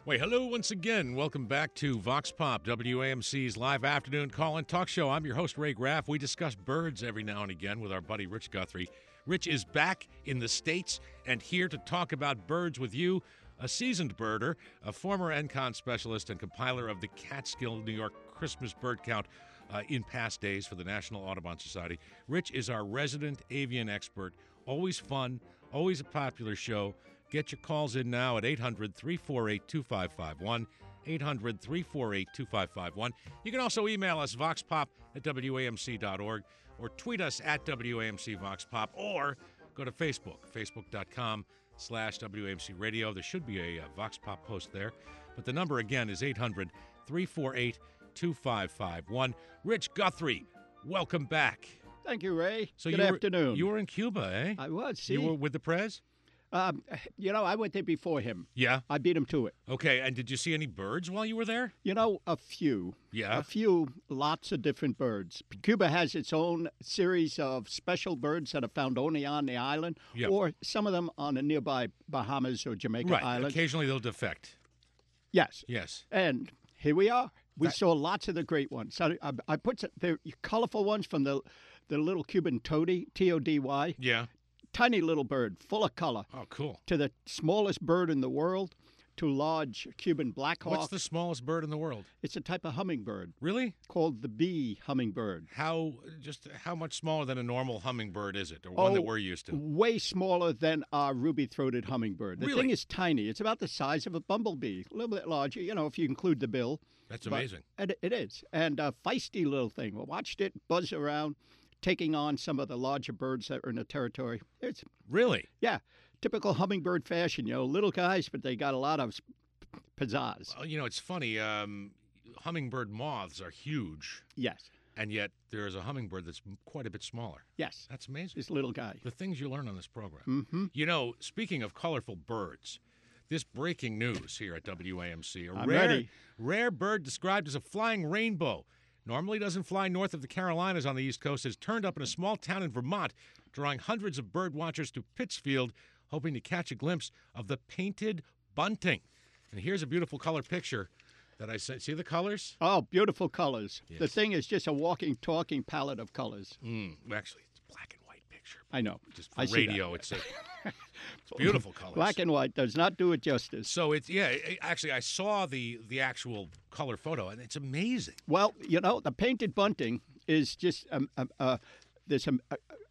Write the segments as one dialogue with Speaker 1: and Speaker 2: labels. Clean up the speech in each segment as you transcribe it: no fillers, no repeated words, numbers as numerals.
Speaker 1: Wait, hello once again. Welcome back to Vox Pop, WAMC's live afternoon call-in talk show. I'm your host, Ray Graff. We discuss birds every now and again with our buddy Rich Guthrie. Rich is back in the States and here to talk about birds with you, a seasoned birder, a former NCON specialist and compiler of the Catskill, New York Christmas bird count in past days for the National Audubon Society. Rich is our resident avian expert. Always fun, always a popular show. Get your calls in now at 800-348-2551, 800-348-2551. You can also email us, voxpop@wamc.org, or tweet us at WAMCVoxPop, or go to Facebook, facebook.com/WAMC Radio. There should be a Vox Pop post there. But the number, again, is 800-348-2551. Rich Guthrie, welcome back.
Speaker 2: Thank you, Ray.
Speaker 1: So
Speaker 2: Good afternoon.
Speaker 1: You were in Cuba, eh?
Speaker 2: I was, see?
Speaker 1: You were with the Prez?
Speaker 2: I went there before him.
Speaker 1: Yeah.
Speaker 2: I beat him to it.
Speaker 1: Okay, and did you see any birds while you were there?
Speaker 2: A few.
Speaker 1: Yeah.
Speaker 2: A few, lots of different birds. Cuba has its own series of special birds that are found only on the island,
Speaker 1: Yep.
Speaker 2: or some of them on the nearby Bahamas or Jamaica
Speaker 1: Right.
Speaker 2: Islands.
Speaker 1: Occasionally they'll defect.
Speaker 2: Yes.
Speaker 1: Yes.
Speaker 2: And here we are. We saw lots of the great ones. I put the colorful ones from the little Cuban tody, T-O-D-Y.
Speaker 1: Yeah.
Speaker 2: Tiny little bird, full of color.
Speaker 1: Oh, cool.
Speaker 2: To the smallest bird in the world, to large Cuban black hawk.
Speaker 1: What's the smallest bird in the world?
Speaker 2: It's a type of hummingbird
Speaker 1: Really?
Speaker 2: called the bee hummingbird.
Speaker 1: How much smaller than a normal hummingbird is it, or one that we're used to?
Speaker 2: Way smaller than our ruby-throated hummingbird. The
Speaker 1: Really?
Speaker 2: thing is tiny. It's about the size of a bumblebee, a little bit larger, if you include the bill.
Speaker 1: That's
Speaker 2: But
Speaker 1: amazing.
Speaker 2: It is. And a feisty little thing. We watched it buzz around, taking on some of the larger birds that are in the territory. It's
Speaker 1: Really?
Speaker 2: typical hummingbird fashion, little guys, but they got a lot of pizzazz.
Speaker 1: Well, it's funny. Hummingbird moths are huge,
Speaker 2: Yes,
Speaker 1: and yet there is a hummingbird that's quite a bit smaller.
Speaker 2: yes,
Speaker 1: That's amazing.
Speaker 2: this little guy.
Speaker 1: The things you learn on this program.
Speaker 2: Mm-hmm.
Speaker 1: Speaking of colorful birds, this breaking news here at WAMC.
Speaker 2: I'm ready.
Speaker 1: Rare bird described as a flying rainbow. Normally doesn't fly north of the Carolinas on the East Coast, has turned up in a small town in Vermont, drawing hundreds of bird watchers to Pittsfield, hoping to catch a glimpse of the painted bunting. And here's a beautiful color picture that I sent. See the colors?
Speaker 2: Oh, beautiful colors. The
Speaker 1: Yes.
Speaker 2: thing is just a walking, talking palette of colors.
Speaker 1: Actually, it's a black and white picture.
Speaker 2: I know.
Speaker 1: Just for
Speaker 2: I see
Speaker 1: radio, it's beautiful colors.
Speaker 2: Black and white does not do it justice.
Speaker 1: So actually, I saw the actual color photo, and it's amazing.
Speaker 2: Well, the painted bunting is just there's a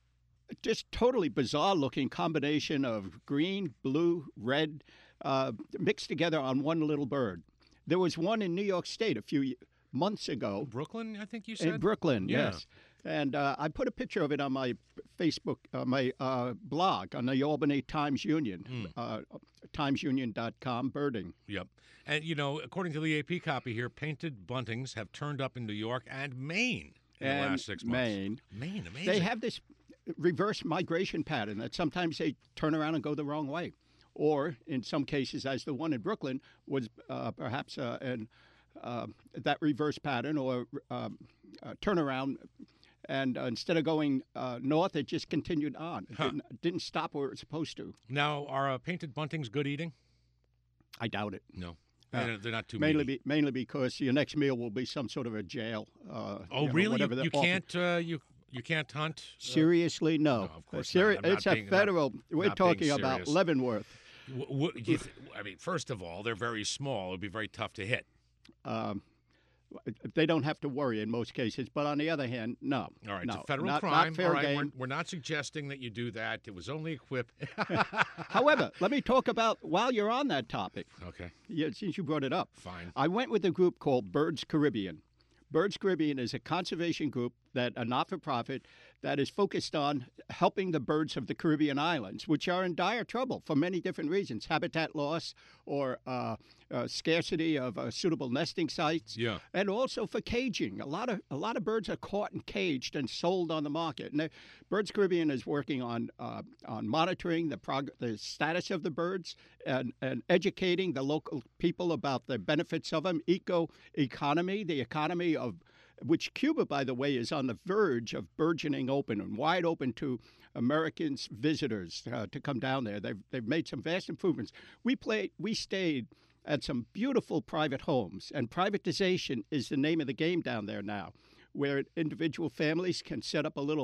Speaker 2: just totally bizarre-looking combination of green, blue, red, mixed together on one little bird. There was one in New York State a few months ago.
Speaker 1: Brooklyn, I think you said?
Speaker 2: In Brooklyn,
Speaker 1: Yeah.
Speaker 2: yes. And I put a picture of it on my Facebook, my blog on the Albany Times Union, timesunion.com, birding.
Speaker 1: Yep. And, according to the AP copy here, painted buntings have turned up in New York and Maine in the last 6 months.
Speaker 2: Maine.
Speaker 1: Amazing.
Speaker 2: They have this reverse migration pattern that sometimes they turn around and go the wrong way. Or in some cases, as the one in Brooklyn, was perhaps that reverse pattern or turnaround. And instead of going north, it just continued on. It didn't stop where it was supposed to.
Speaker 1: Now, are painted buntings good eating?
Speaker 2: I doubt it.
Speaker 1: No. They're not too meaty.
Speaker 2: Mainly because your next meal will be some sort of a jail.
Speaker 1: Really?
Speaker 2: whatever
Speaker 1: You can't you can't hunt?
Speaker 2: Seriously, no.
Speaker 1: No, of course not. I'm not
Speaker 2: It's a
Speaker 1: being-
Speaker 2: federal. We're
Speaker 1: not being
Speaker 2: talking about
Speaker 1: serious.
Speaker 2: Leavenworth.
Speaker 1: First of all, they're very small. It would be very tough to hit.
Speaker 2: They don't have to worry in most cases, but on the other hand, no.
Speaker 1: All right,
Speaker 2: no,
Speaker 1: it's a federal
Speaker 2: not
Speaker 1: crime.
Speaker 2: fair
Speaker 1: All right,
Speaker 2: game.
Speaker 1: we're not suggesting that you do that. It was only a quip.
Speaker 2: However, let me talk about, while you're on that topic,
Speaker 1: Okay,
Speaker 2: since you brought it up,
Speaker 1: fine.
Speaker 2: I went with a group called Birds Caribbean. Birds Caribbean is a conservation group that a not-for-profit that is focused on helping the birds of the Caribbean islands, which are in dire trouble for many different reasons: habitat loss or scarcity of suitable nesting sites,
Speaker 1: Yeah.
Speaker 2: and also for caging. A lot of birds are caught and caged and sold on the market. And Birds Caribbean is working on monitoring the status of the birds and educating the local people about the benefits of them. Economy, the economy of which Cuba, by the way, is on the verge of burgeoning open and wide open to Americans, visitors to come down there. They've made some vast improvements. We stayed and some beautiful private homes. And privatization is the name of the game down there now, where individual families can set up a little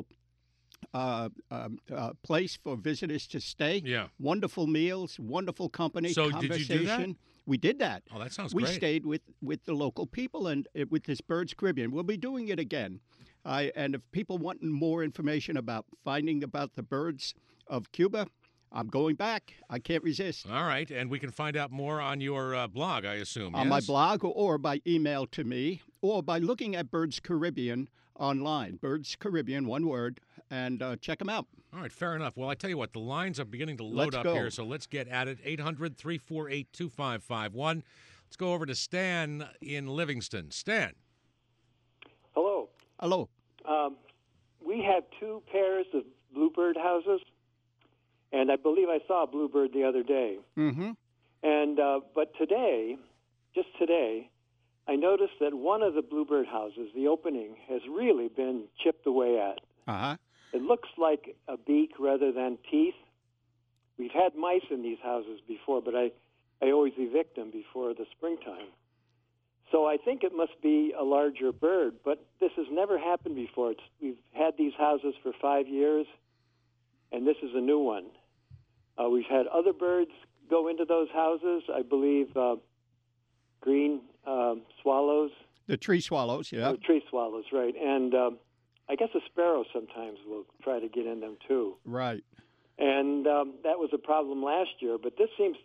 Speaker 2: place for visitors to stay.
Speaker 1: Yeah.
Speaker 2: Wonderful meals, wonderful company,
Speaker 1: So
Speaker 2: conversation.
Speaker 1: did you do that?
Speaker 2: We did that.
Speaker 1: Oh, that sounds
Speaker 2: We
Speaker 1: great.
Speaker 2: stayed with the local people and with this Birds Caribbean. We'll be doing it again. And if people want more information about finding about the birds of Cuba, I'm going back. I can't resist.
Speaker 1: All right, and we can find out more on your blog, I assume.
Speaker 2: On my
Speaker 1: yes?
Speaker 2: blog or by email to me or by looking at Birds Caribbean online. Birds Caribbean, one word, and check them out.
Speaker 1: All right, fair enough. Well, I tell you what, the lines are beginning to load
Speaker 2: Let's
Speaker 1: up
Speaker 2: go.
Speaker 1: here, so let's get at it. 800-348-2551. Let's go over to Stan in Livingston. Stan.
Speaker 3: Hello.
Speaker 2: Hello.
Speaker 3: We have 2 pairs of bluebird houses, and I believe I saw a bluebird the other day.
Speaker 2: Mm-hmm.
Speaker 3: And but today, just today, I noticed that one of the bluebird houses, the opening, has really been chipped away at.
Speaker 2: Uh-huh.
Speaker 3: It looks like a beak rather than teeth. We've had mice in these houses before, but I always evict them before the springtime. So I think it must be a larger bird, but this has never happened before. We've had these houses for 5 years, and this is a new one. We've had other birds go into those houses. I believe green swallows.
Speaker 2: The tree swallows, yeah.
Speaker 3: Oh, tree swallows, right. And I guess a sparrow sometimes will try to get in them, too.
Speaker 2: Right.
Speaker 3: And that was a problem last year, but this seems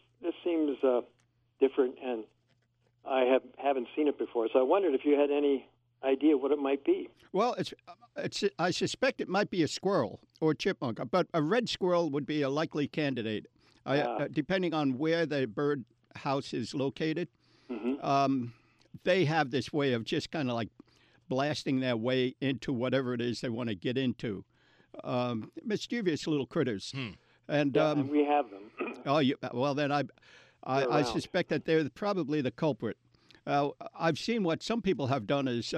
Speaker 3: different, and I haven't seen it before. So I wondered if you had any idea what it might be.
Speaker 2: Well, I suspect it might be a squirrel or chipmunk, but a red squirrel would be a likely candidate, depending on where the bird house is located.
Speaker 3: Mm-hmm.
Speaker 2: They have this way of just kind of like blasting their way into whatever it is they want to get into. Mischievous little critters. And,
Speaker 3: and we have them.
Speaker 2: Well, then I suspect that they're probably the culprit. I've seen what some people have done is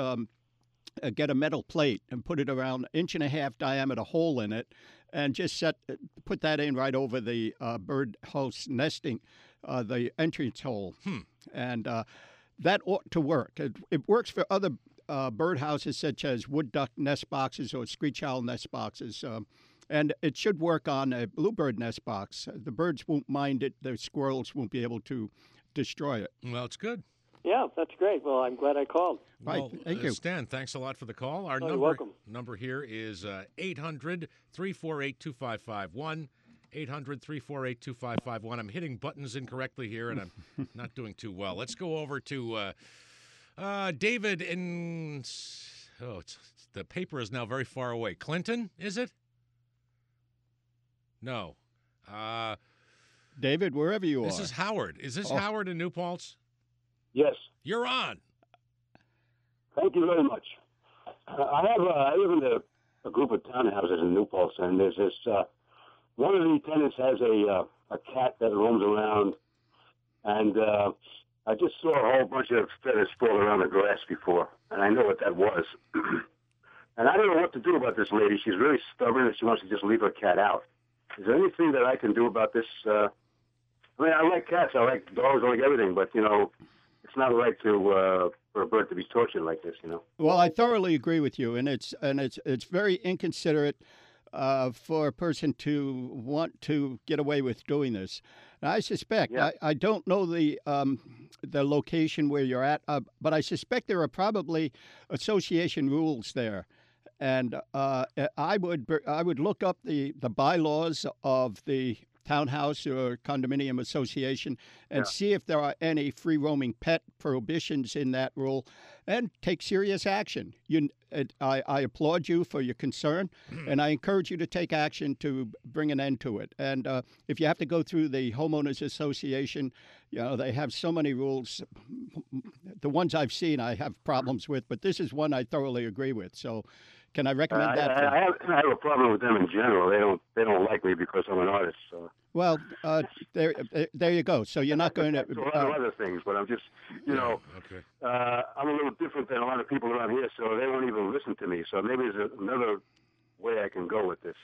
Speaker 2: get a metal plate and put it around 1.5-inch diameter hole in it, and just put that in right over the bird house nesting, the entrance hole, and that ought to work. It works for other bird houses such as wood duck nest boxes or screech owl nest boxes. And it should work on a bluebird nest box. The birds won't mind it. The squirrels won't be able to destroy it.
Speaker 1: Well, it's good.
Speaker 3: Yeah, that's great. Well, I'm glad I called.
Speaker 1: Well,
Speaker 2: Right. Thank you.
Speaker 1: Stan, thanks a lot for the call. Our
Speaker 3: you're welcome.
Speaker 1: number here is 800-348-2551. 800-348-2551. I'm hitting buttons incorrectly here, and I'm not doing too well. Let's go over to David in... the paper is now very far away. Clinton, is it? No.
Speaker 2: David, wherever you are.
Speaker 1: This is Howard. Is this Howard in New Paltz?
Speaker 4: Yes.
Speaker 1: You're on.
Speaker 4: Thank you very much. I live in a group of townhouses in New Paltz, and there's this one of the tenants has a cat that roams around, and I just saw a whole bunch of feathers fall around the grass before, and I know what that was. And I don't know what to do about this lady. She's really stubborn, and she wants to just leave her cat out. Is there anything that I can do about this? I mean, I like cats, I like dogs, I like everything, but, it's not right for a bird to be tortured like this,
Speaker 2: Well, I thoroughly agree with you, and it's very inconsiderate for a person to want to get away with doing this. And I suspect I don't know the location where you're at, but I suspect there are probably association rules there, and I would look up the bylaws of the townhouse or condominium association and see if there are any free-roaming pet prohibitions in that rule and take serious action. I applaud you for your concern, and I encourage you to take action to bring an end to it. And if you have to go through the homeowners association, they have so many rules. The ones I've seen I have problems with, but this is one I thoroughly agree with. So can I recommend that?
Speaker 4: I have a problem with them in general. They don't like me because I'm an artist. So.
Speaker 2: Well, there you go. So you're not going to.
Speaker 4: A lot of other things, but I'm just,
Speaker 1: Okay.
Speaker 4: I'm a little different than a lot of people around here, so they won't even listen to me. So maybe there's another way I can go with this.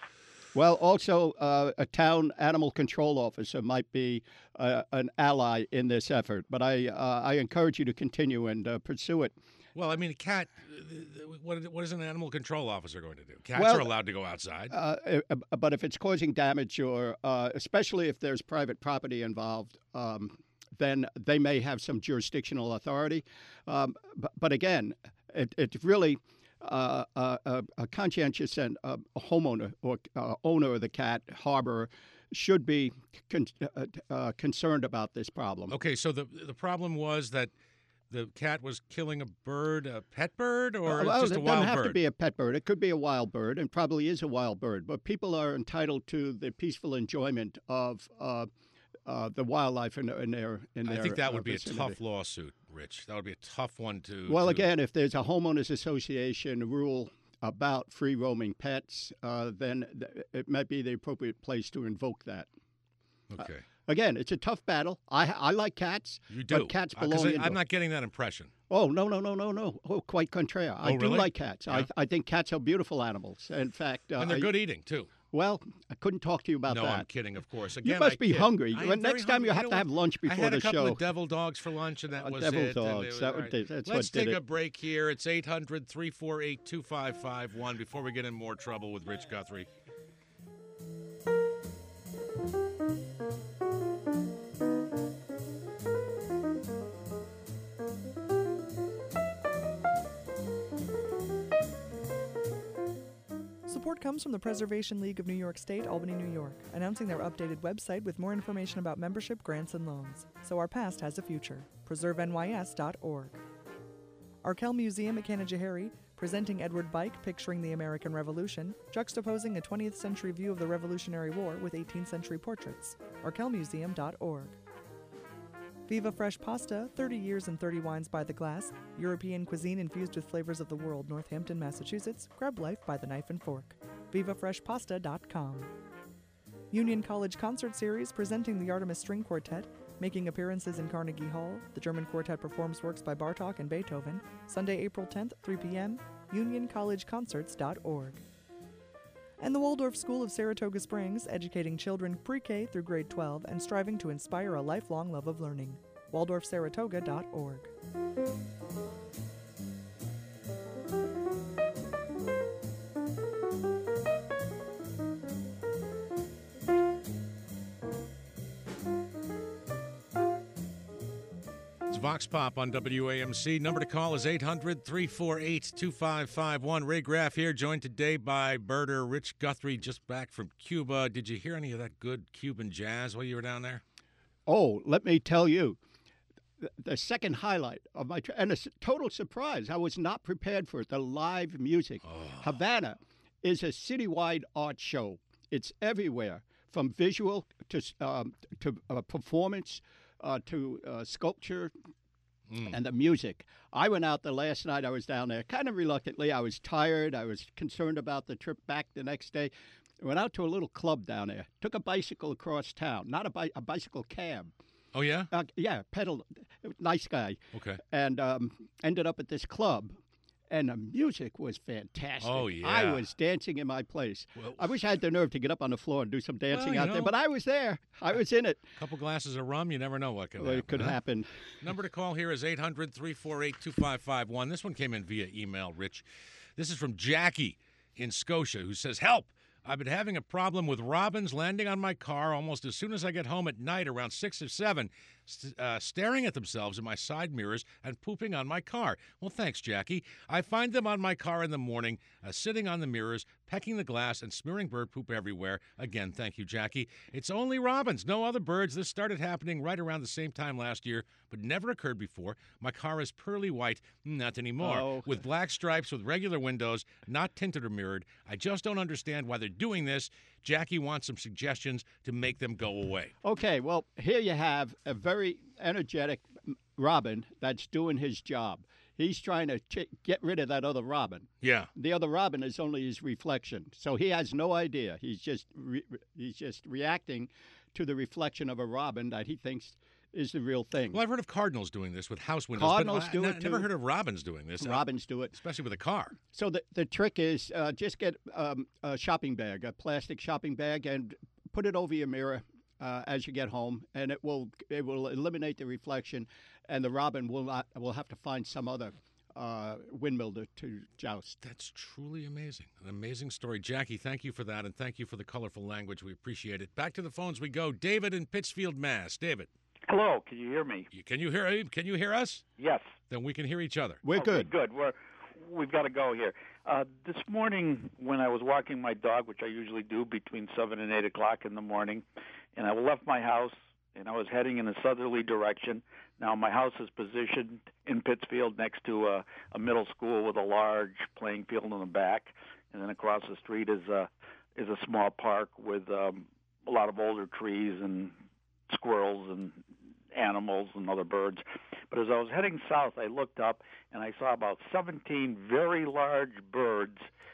Speaker 2: Well, also, a town animal control officer might be an ally in this effort. But I encourage you to continue and pursue it.
Speaker 1: Well, I mean, a cat. What is an animal control officer going to do? Cats
Speaker 2: Well,
Speaker 1: are allowed to go outside.
Speaker 2: But if it's causing damage, or especially if there's private property involved, then they may have some jurisdictional authority. But again, it's really a conscientious and a homeowner or owner of the cat, harborer, should be concerned about this problem.
Speaker 1: Okay, so the problem was that the cat was killing a pet bird, or
Speaker 2: Well,
Speaker 1: just a
Speaker 2: it
Speaker 1: wild
Speaker 2: doesn't have
Speaker 1: bird?
Speaker 2: to be a pet bird. It could be a wild bird, and probably is a wild bird. But people are entitled to the peaceful enjoyment of the wildlife in their
Speaker 1: I think that would be a
Speaker 2: vicinity.
Speaker 1: tough lawsuit, Rich. That would be a tough one to.
Speaker 2: Well,
Speaker 1: to-
Speaker 2: again, if there's a homeowners association rule about free roaming pets, then it might be the appropriate place to invoke that.
Speaker 1: Okay,
Speaker 2: Again, it's a tough battle. I like cats.
Speaker 1: you do.
Speaker 2: But cats
Speaker 1: 'Cause
Speaker 2: belong indoors.
Speaker 1: I'm not getting that impression.
Speaker 2: Oh, no. Oh, quite contraire. I do
Speaker 1: really?
Speaker 2: like cats.
Speaker 1: Yeah.
Speaker 2: I think cats are beautiful animals. In fact,
Speaker 1: And they're good eating too.
Speaker 2: Well, I couldn't talk to you about
Speaker 1: No,
Speaker 2: that.
Speaker 1: I'm kidding, of course.
Speaker 2: You
Speaker 1: Again,
Speaker 2: must
Speaker 1: I
Speaker 2: be
Speaker 1: kid.
Speaker 2: hungry.
Speaker 1: I am
Speaker 2: Well,
Speaker 1: very
Speaker 2: next time
Speaker 1: hungry.
Speaker 2: you have
Speaker 1: know
Speaker 2: to have
Speaker 1: what?
Speaker 2: lunch
Speaker 1: I
Speaker 2: before
Speaker 1: had
Speaker 2: the
Speaker 1: a couple
Speaker 2: show.
Speaker 1: of devil dogs for lunch, and that was
Speaker 2: devil
Speaker 1: it.
Speaker 2: dogs.
Speaker 1: All right.
Speaker 2: That's what
Speaker 1: Let's
Speaker 2: did
Speaker 1: take
Speaker 2: it.
Speaker 1: a break here. It's 800-348-2551 before we get in more trouble with Rich Guthrie.
Speaker 5: Support comes from the Preservation League of New York State, Albany, New York, announcing their updated website with more information about membership, grants, and loans. So our past has a future. PreserveNYS.org. Arkell Museum at Canajoharie, presenting Edward Bike picturing the American Revolution, juxtaposing a 20th century view of the Revolutionary War with 18th century portraits. ArkellMuseum.org. Viva Fresh Pasta, 30 years and 30 wines by the glass, European cuisine infused with flavors of the world, Northampton, Massachusetts. Grab life by the knife and fork. VivaFreshPasta.com. Union College Concert Series presenting the Artemis String Quartet, making appearances in Carnegie Hall. The German quartet performs works by Bartók and Beethoven. Sunday, April 10th, 3 p.m., UnionCollegeConcerts.org. And the Waldorf School of Saratoga Springs, educating children pre-K through grade 12 and striving to inspire a lifelong love of learning. WaldorfSaratoga.org.
Speaker 1: It's Vox Pop on WAMC. Number to call is 800-348-2551. Ray Graff here, joined today by birder Rich Guthrie, just back from Cuba. Did you hear any of that good Cuban jazz while you were down there?
Speaker 2: Oh, let me tell you, the second highlight of my trip, and a total surprise, I was not prepared for it, the live music. Havana is a citywide art show. It's everywhere, from visual to performance to sculpture and the music. I went out the last night I was down there, kind of reluctantly. I was tired. I was concerned about the trip back the next day. I went out to a little club down there, took a bicycle across town, not a bicycle cab.
Speaker 1: Oh, yeah?
Speaker 2: Yeah, pedaled. Nice guy.
Speaker 1: Okay.
Speaker 2: And ended up at this club, and the music was fantastic.
Speaker 1: Oh, yeah.
Speaker 2: I was dancing in my place.
Speaker 1: Well-
Speaker 2: I wish I had the nerve to get up on the floor and do some dancing
Speaker 1: you
Speaker 2: out there,
Speaker 1: know.
Speaker 2: but I was there. I was in it.
Speaker 1: A couple glasses of rum, you never know what can
Speaker 2: Well,
Speaker 1: happen.
Speaker 2: it could
Speaker 1: huh?
Speaker 2: happen.
Speaker 1: Number to call here is 800-348-2551. This one came in via email, Rich. This is from Jackie in Scotia, who says, "Help! I've been having a problem with robins landing on my car almost as soon as I get home at night around 6 or 7, staring at themselves in my side mirrors and pooping on my car." Well, thanks, Jackie. I find them on my car in the morning, sitting on the mirrors, pecking the glass, and smearing bird poop everywhere. Again, thank you, Jackie. It's only robins, no other birds. This started happening right around the same time last year, but never occurred before. My car is pearly white, not anymore,
Speaker 2: Oh.
Speaker 1: with black stripes with regular windows, not tinted or mirrored. I just don't understand why they're doing this. Jackie wants some suggestions to make them go away.
Speaker 2: Okay, well, here you have a very energetic robin that's doing his job. He's trying to get rid of that other robin.
Speaker 1: Yeah.
Speaker 2: The other robin is only his reflection, so he has no idea. He's just reacting to the reflection of a robin that he thinks is the real thing.
Speaker 1: Well, I've heard of cardinals doing this with house windows.
Speaker 2: Cardinals
Speaker 1: but
Speaker 2: do it,
Speaker 1: never
Speaker 2: too.
Speaker 1: heard of robins doing this.
Speaker 2: Robins do it.
Speaker 1: Especially with a car.
Speaker 2: So the trick is just get a shopping bag, a plastic shopping bag, and put it over your mirror as you get home, and it will eliminate the reflection, and the robin will have to find some other windmill to joust.
Speaker 1: That's truly amazing. An amazing story. Jackie, thank you for that, and thank you for the colorful language. We appreciate it. Back to the phones we go. David in Pittsfield, Mass. David.
Speaker 6: Hello, can you hear me?
Speaker 1: Can you hear us?
Speaker 6: Yes.
Speaker 1: Then we can hear each other.
Speaker 2: We're
Speaker 6: Okay,
Speaker 2: good.
Speaker 6: Good. We've got to go here. This morning, when I was walking my dog, which I usually do between 7 and 8 o'clock in the morning, and I left my house, and I was heading in a southerly direction. Now, my house is positioned in Pittsfield next to a middle school with a large playing field in the back, and then across the street is a small park with a lot of older trees and squirrels and animals and other birds. But as I was heading south, I looked up and I saw about 17 very large birds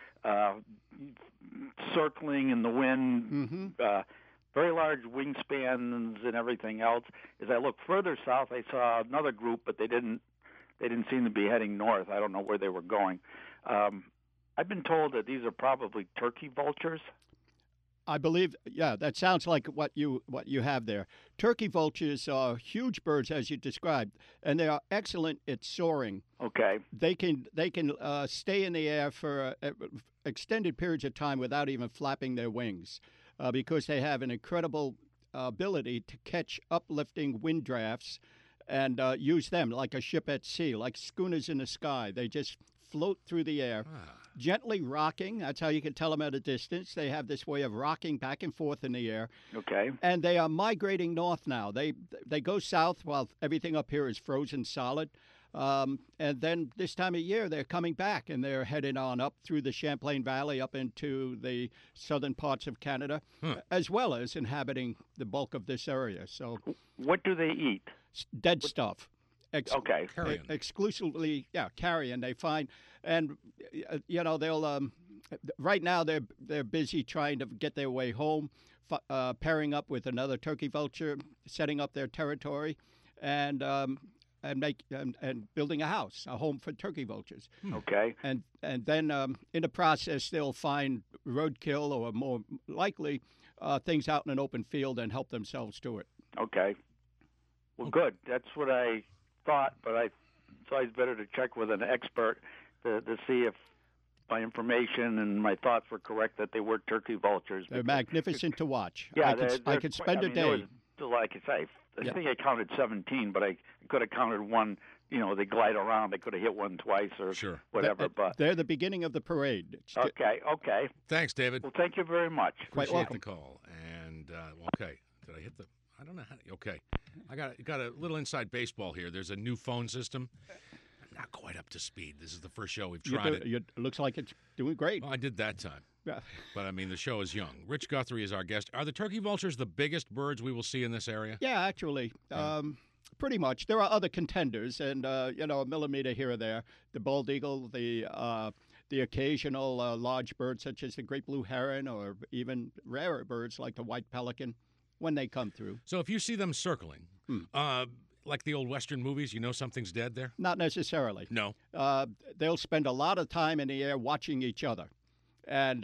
Speaker 6: circling in the wind, very large wingspans and everything else. As I looked further south, I saw another group, but they didn't seem to be heading north. I don't know where they were going. I've been told that these are probably turkey vultures.
Speaker 2: I believe, yeah, that sounds like what you have there. Turkey vultures are huge birds, as you described, and they are excellent at soaring.
Speaker 6: Okay.
Speaker 2: They can stay in the air for extended periods of time without even flapping their wings, because they have an incredible ability to catch uplifting wind drafts and use them like a ship at sea, like schooners in the sky. They just float through the air. Gently rocking. That's how you can tell them at a distance. They have this way of rocking back and forth in the air.
Speaker 6: Okay.
Speaker 2: And they are migrating north now. They go south while everything up here is frozen solid. And then this time of year, they're coming back, and they're heading on up through the Champlain Valley up into the southern parts of Canada, as well as inhabiting the bulk of this area. So,
Speaker 6: what do they eat?
Speaker 2: Dead stuff.
Speaker 6: Okay.
Speaker 1: Carrion.
Speaker 2: Exclusively, carrion. They find, and they'll. Right now, they're busy trying to get their way home, pairing up with another turkey vulture, setting up their territory, and building a house, a home for turkey vultures.
Speaker 6: Okay.
Speaker 2: And then in the process, they'll find roadkill or more likely things out in an open field and help themselves to it.
Speaker 6: Okay. Well, good. That's what I thought, but it's always better to check with an expert to see if my information and my thoughts were correct that they were turkey vultures.
Speaker 2: They're magnificent to watch.
Speaker 6: Yeah,
Speaker 2: I could spend a day.
Speaker 6: I think I counted 17, but I could have counted one. They glide around. I could have hit one twice or whatever. But
Speaker 2: they're the beginning of the parade.
Speaker 6: Okay.
Speaker 1: Thanks, David.
Speaker 6: Well, thank you very much.
Speaker 2: Quite
Speaker 1: Appreciate
Speaker 2: welcome.
Speaker 1: the call. And okay, did I hit the? I don't know how. Okay, I got a little inside baseball here. There's a new phone system. I'm not quite up to speed. This is the first show we've tried it.
Speaker 2: It looks like it's doing great.
Speaker 1: Well, I did that time.
Speaker 2: Yeah.
Speaker 1: But I mean, the show is young. Rich Guthrie is our guest. Are the turkey vultures the biggest birds we will see in this area?
Speaker 2: Yeah, actually. Pretty much. There are other contenders, and a millimeter here or there. The bald eagle, the occasional large bird such as the great blue heron, or even rarer birds like the white pelican, when they come through.
Speaker 1: So if you see them circling, like the old Western movies, you know something's dead there?
Speaker 2: Not necessarily.
Speaker 1: No.
Speaker 2: They'll spend a lot of time in the air watching each other. And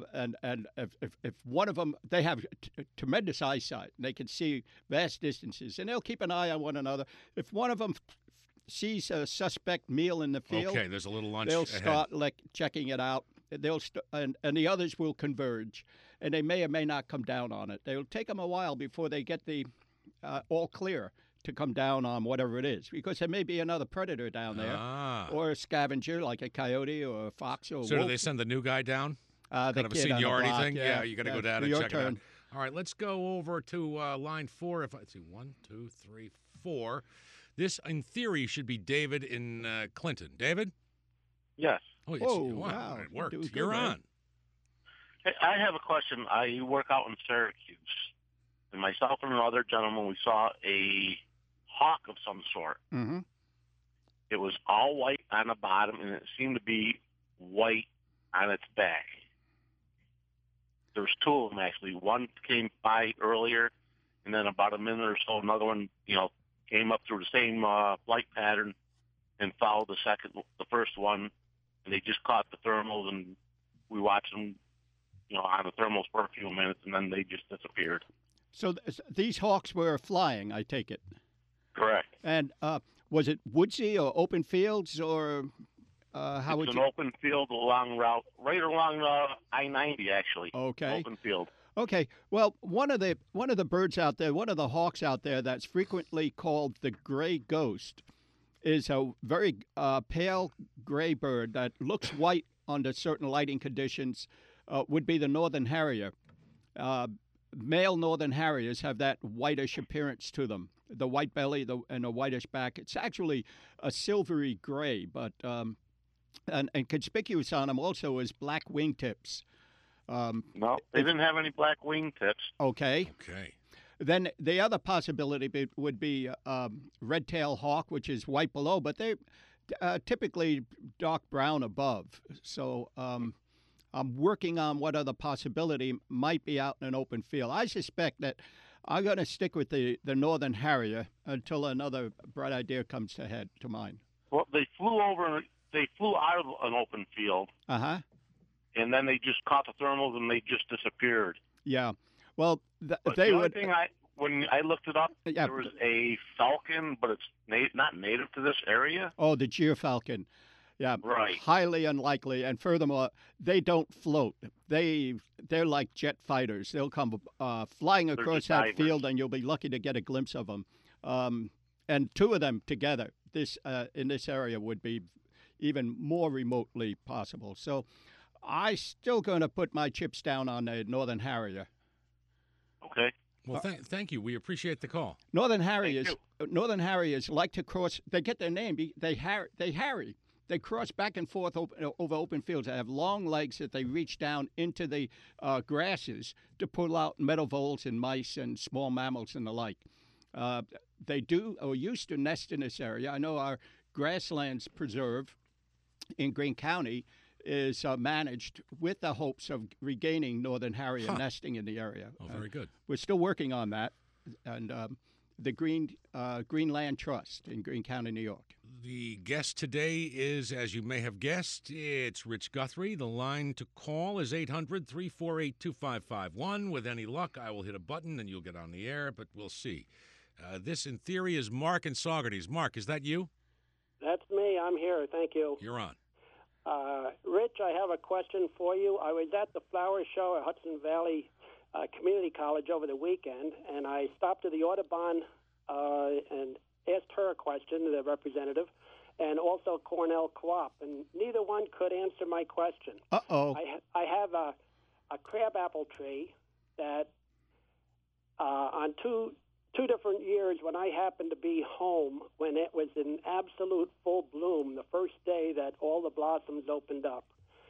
Speaker 2: if one of them, they have tremendous eyesight. They can see vast distances, and they'll keep an eye on one another. If one of them sees a suspect meal in the field,
Speaker 1: okay, there's a little lunch
Speaker 2: they'll
Speaker 1: ahead.
Speaker 2: start checking it out. And the others will converge, and they may or may not come down on it. They'll take them a while before they get the all clear to come down on whatever it is, because there may be another predator down there, or a scavenger like a coyote or a fox or a
Speaker 1: So
Speaker 2: wolf.
Speaker 1: do they send the new guy down?
Speaker 2: The
Speaker 1: kind of a
Speaker 2: kid on the
Speaker 1: seniority
Speaker 2: block,
Speaker 1: thing? Yeah, you got to go down and
Speaker 2: your
Speaker 1: check it
Speaker 2: turn.
Speaker 1: out. All right, let's go over to line 4. Let's see, 1, 2, 3, 4. This, in theory, should be David in Clinton. David?
Speaker 7: Yes.
Speaker 1: Oh,
Speaker 2: wow.
Speaker 1: It worked.
Speaker 2: Doing good,
Speaker 1: You're
Speaker 2: man.
Speaker 1: on.
Speaker 7: Hey, I have a question. I work out in Syracuse, and myself and another gentleman, we saw a hawk of some sort.
Speaker 2: Mm-hmm.
Speaker 7: It was all white on the bottom, and it seemed to be white on its back. There was two of them, actually. One came by earlier, and then about a minute or so, another one, came up through the same flight pattern and followed the first one, and they just caught the thermals, and we watched them, on the thermals for a few minutes, and then they just disappeared.
Speaker 2: So these hawks were flying, I take it.
Speaker 7: Correct.
Speaker 2: And was it woodsy or open fields, or how would
Speaker 7: it's
Speaker 2: you?
Speaker 7: an open field along route, right along I-90, actually.
Speaker 2: Okay.
Speaker 7: Open field.
Speaker 2: Okay. Well, one of the birds out there, one of the hawks out there that's frequently called the gray ghost, is a very pale gray bird that looks white under certain lighting conditions. Would be the northern harrier. Male northern harriers have that whitish appearance to them, the white belly and a whitish back. It's actually a silvery gray, but and conspicuous on them also is black wingtips.
Speaker 7: No, they didn't have any black wingtips.
Speaker 2: Okay.
Speaker 1: Okay.
Speaker 2: Then the other possibility would be red-tailed hawk, which is white below, but they're typically dark brown above. So I'm working on what other possibility might be out in an open field. I suspect that I'm going to stick with the northern harrier until another bright idea comes to mind.
Speaker 7: Well, they flew out of an open field.
Speaker 2: Uh-huh.
Speaker 7: And then they just caught the thermals and they just disappeared.
Speaker 2: Yeah. Well,
Speaker 7: the only thing when I looked it up, there was a falcon, but it's not native to this area.
Speaker 2: Oh, the gyrfalcon. Yeah.
Speaker 7: Right.
Speaker 2: Highly unlikely. And furthermore, they don't float. They're like jet fighters. They'll come flying across that field, and you'll be lucky to get a glimpse of them. And two of them together in this area would be even more remotely possible. So I'm still going to put my chips down on the northern harrier.
Speaker 7: Okay.
Speaker 1: Well, thank you. We appreciate the call.
Speaker 2: Northern harriers like to cross. They get their name. They harry. They cross back and forth over open fields. They have long legs that they reach down into the grasses to pull out meadow voles and mice and small mammals and the like. They do or used to nest in this area. I know our grasslands preserve in Greene County is managed with the hopes of regaining northern harrier nesting in the area.
Speaker 1: Oh, very good.
Speaker 2: We're still working on that, and the Greenland Trust in Greene County, New York.
Speaker 1: The guest today is, as you may have guessed, it's Rich Guthrie. The line to call is 800-348-2551. With any luck, I will hit a button and you'll get on the air, but we'll see. This, in theory, is Mark in Saugerties. Mark, is that you?
Speaker 8: That's me. I'm here. Thank you.
Speaker 1: You're on.
Speaker 8: Rich, I have a question for you. I was at the flower show at Hudson Valley Community College over the weekend, and I stopped at the Audubon and asked her a question, the representative, and also Cornell Co-op, and neither one could answer my question.
Speaker 2: Uh-oh.
Speaker 8: I have a crabapple tree that on two different years when I happened to be home when it was in absolute full bloom, the first day that all the blossoms opened up.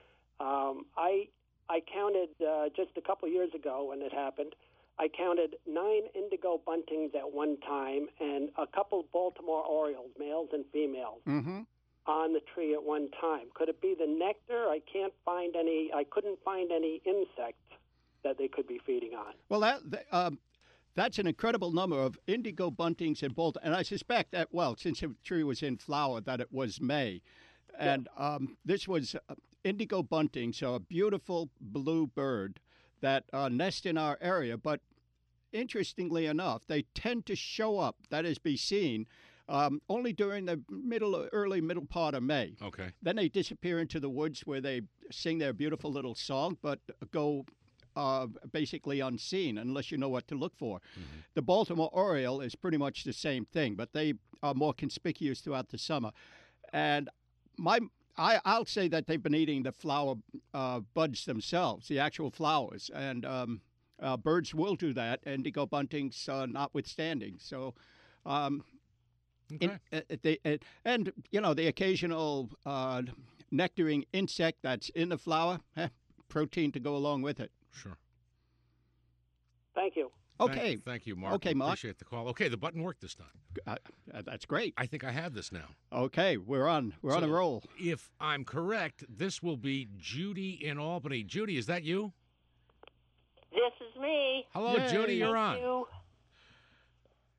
Speaker 8: I counted just a couple years ago when it happened, I counted 9 indigo buntings at one time and a couple Baltimore Orioles, males and females, on the tree at one time. Could it be the nectar? I couldn't find any insects that they could be feeding on.
Speaker 2: Well, that's an incredible number of indigo buntings in Baltimore. And I suspect that, since the tree was in flower, that it was May. And this was indigo bunting, so a beautiful blue bird that nest in our area. But interestingly enough, they tend to show up, that is, be seen, only during the early middle part of May.
Speaker 1: Okay.
Speaker 2: Then they disappear into the woods where they sing their beautiful little song, but go basically unseen unless you know what to look for. Mm-hmm. The Baltimore Oriole is pretty much the same thing, but they are more conspicuous throughout the summer. And I'll say that they've been eating the flower buds themselves, the actual flowers, and birds will do that, indigo buntings notwithstanding. So,
Speaker 1: okay.
Speaker 2: The occasional nectaring insect that's in the flower, protein to go along with it.
Speaker 1: Sure.
Speaker 8: Thank you.
Speaker 2: Okay.
Speaker 1: Thank you, Mark.
Speaker 2: Okay, Mark.
Speaker 1: Appreciate the call. Okay, the button worked this time.
Speaker 2: That's great.
Speaker 1: I think I have this now.
Speaker 2: Okay, we're on a roll.
Speaker 1: If I'm correct, this will be Judy in Albany. Judy, is that you?
Speaker 9: This is me.
Speaker 1: Hello,
Speaker 2: Yay.
Speaker 1: Judy. You're
Speaker 9: Thank
Speaker 1: on.
Speaker 9: you.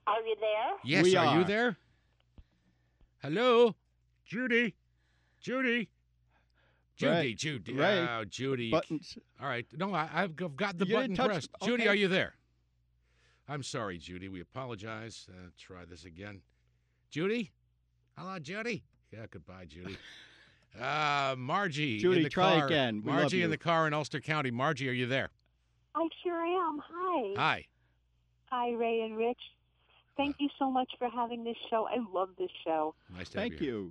Speaker 9: Are you there?
Speaker 1: Yes,
Speaker 2: We
Speaker 1: are you
Speaker 2: are.
Speaker 1: there? Hello? Judy? Judy?
Speaker 2: Right.
Speaker 1: Judy.
Speaker 2: Right.
Speaker 1: Oh, Judy.
Speaker 2: Buttons.
Speaker 1: All right. No, I've got the
Speaker 2: You
Speaker 1: button
Speaker 2: didn't touch-
Speaker 1: pressed. Judy,
Speaker 2: okay.
Speaker 1: are you there? I'm sorry, Judy. We apologize. Try this again. Judy? Hello, Judy? Yeah, goodbye, Judy. Margie
Speaker 2: Judy,
Speaker 1: in the
Speaker 2: try
Speaker 1: car.
Speaker 2: again. We love
Speaker 1: Margie in
Speaker 2: you.
Speaker 1: the car in Ulster County. Margie, are you there?
Speaker 9: I sure am. Hi.
Speaker 1: Hi.
Speaker 9: Hi, Ray and Rich. Thank you so much for having this show. I love this show.
Speaker 1: Nice to have
Speaker 2: Thank
Speaker 1: you.
Speaker 2: you.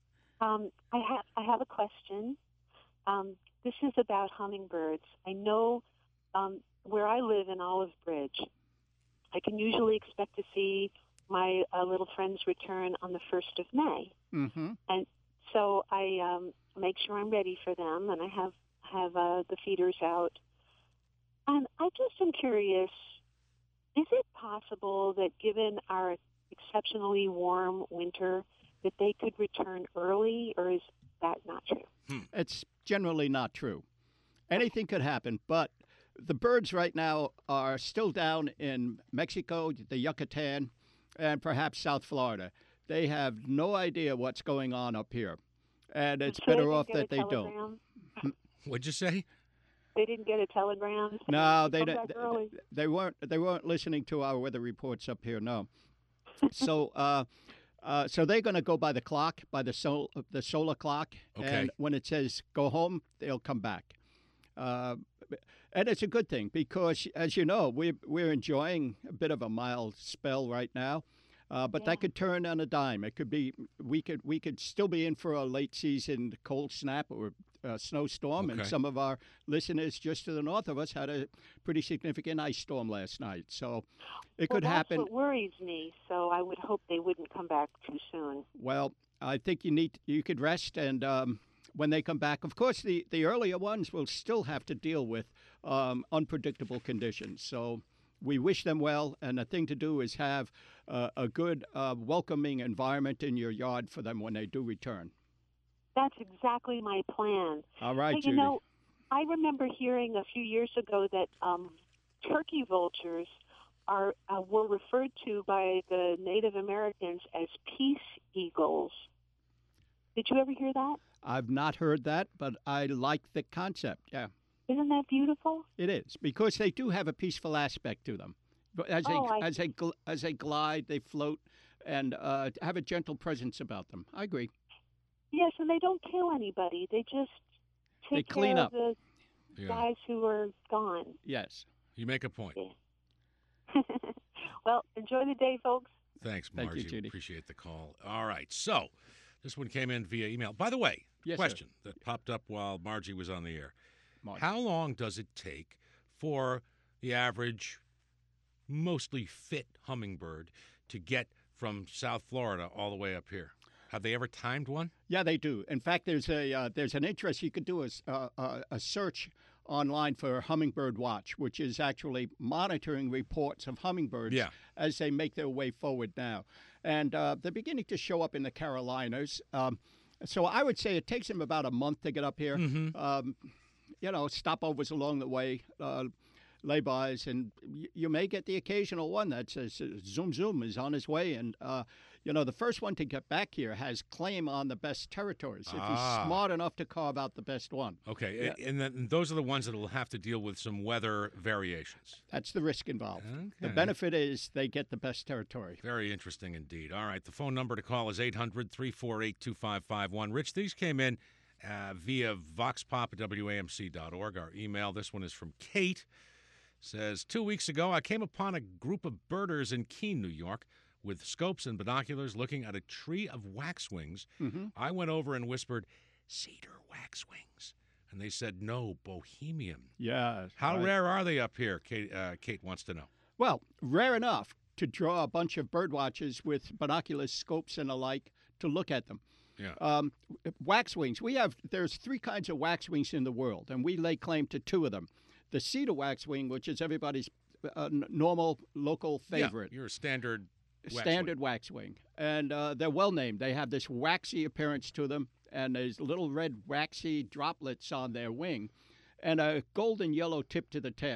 Speaker 9: I have a question. This is about hummingbirds. I know where I live in Olive Bridge, I can usually expect to see my little friends return on the 1st of May.
Speaker 2: Mm-hmm.
Speaker 9: And so I make sure I'm ready for them, and I have the feeders out. And I just am curious, is it possible that given our exceptionally warm winter that they could return early, or is that not true?
Speaker 2: It's generally not true. Anything could happen, but the birds right now are still down in Mexico, the Yucatan, and perhaps South Florida. They have no idea what's going on up here, and it's
Speaker 9: So they
Speaker 2: better
Speaker 9: didn't
Speaker 2: off
Speaker 9: get a
Speaker 2: that they don't.
Speaker 9: telegram?
Speaker 1: What'd you say?
Speaker 9: They didn't get a telegram?
Speaker 2: No,
Speaker 9: Come
Speaker 2: they
Speaker 9: back early.
Speaker 2: they weren't listening to our weather reports up here. No, so so they're going to go by the clock, by the solar clock,
Speaker 1: Okay.
Speaker 2: and when it says go home, they'll come back. And it's a good thing because, as you know, we're enjoying a bit of a mild spell right now, but that could turn on a dime. It could be we could still be in for a late season cold snap or snowstorm, and
Speaker 1: Okay.
Speaker 2: some of our listeners just to the north of us had a pretty significant ice storm last night. So it could
Speaker 9: that's
Speaker 2: happen.
Speaker 9: what worries me, so I would hope they wouldn't come back too soon.
Speaker 2: Well, I think you could rest, and when they come back, of course, the earlier ones will still have to deal with unpredictable conditions. So we wish them well, and the thing to do is have a good, welcoming environment in your yard for them when they do return.
Speaker 9: That's exactly my plan.
Speaker 2: All right,
Speaker 9: Hey,
Speaker 2: Judy.
Speaker 9: you know, I remember hearing a few years ago that turkey vultures were referred to by the Native Americans as peace eagles. Did you ever hear that?
Speaker 2: I've not heard that, but I like the concept. Yeah,
Speaker 9: Isn't that beautiful?
Speaker 2: it is because they do have a peaceful aspect to them. But as they glide, they float, and have a gentle presence about them. I agree.
Speaker 9: Yes, and they don't kill anybody. They just
Speaker 2: They
Speaker 9: take
Speaker 2: clean
Speaker 9: care
Speaker 2: up.
Speaker 9: of the
Speaker 1: Yeah.
Speaker 9: guys who are gone.
Speaker 2: Yes.
Speaker 1: You make a point.
Speaker 9: Well, enjoy the day, folks.
Speaker 1: Thanks,
Speaker 2: Thank you,
Speaker 1: Margie.
Speaker 2: Judy.
Speaker 1: Appreciate the call. All right. So this one came in via email. By the way,
Speaker 2: Yes, sir.
Speaker 1: question that popped up while Margie was on the air.
Speaker 2: Margie.
Speaker 1: How long does it take for the average, mostly fit hummingbird to get from South Florida all the way up here? Have they ever timed one?
Speaker 2: Yeah, they do. In fact, there's an interest. You could do a search online for Hummingbird Watch, which is actually monitoring reports of hummingbirds as they make their way forward now. And they're beginning to show up in the Carolinas. So I would say it takes them about a month to get up here. Stopovers along the way, laybys, and you may get the occasional one that says zoom, zoom is on his way. And, the first one to get back here has claim on the best territories if he's smart enough to carve out the best one.
Speaker 1: Okay, and then those are the ones that will have to deal with some weather variations.
Speaker 2: That's the risk involved.
Speaker 1: Okay.
Speaker 2: The benefit is they get the best territory.
Speaker 1: Very interesting indeed. All right, the phone number to call is 800-348-2551. Rich, these came in via voxpop@wamc.org. Our email, this one is from Kate, says, 2 weeks ago, I came upon a group of birders in Keene, New York, with scopes and binoculars looking at a tree of waxwings. I went over and whispered, cedar waxwings. And they said, no, bohemian.
Speaker 2: Yeah.
Speaker 1: How rare are they up here? Kate wants to know.
Speaker 2: Well, rare enough to draw a bunch of bird watchers with binoculars, scopes, and the like to look at them.
Speaker 1: Yeah.
Speaker 2: Waxwings. There's 3 kinds of waxwings in the world, and we lay claim to 2 of them. The cedar waxwing, which is everybody's normal local favorite.
Speaker 1: Yeah, your standard
Speaker 2: waxwing. And they're well named. They have this waxy appearance to them, and there's little red waxy droplets on their wing, and a golden yellow tip to the tail.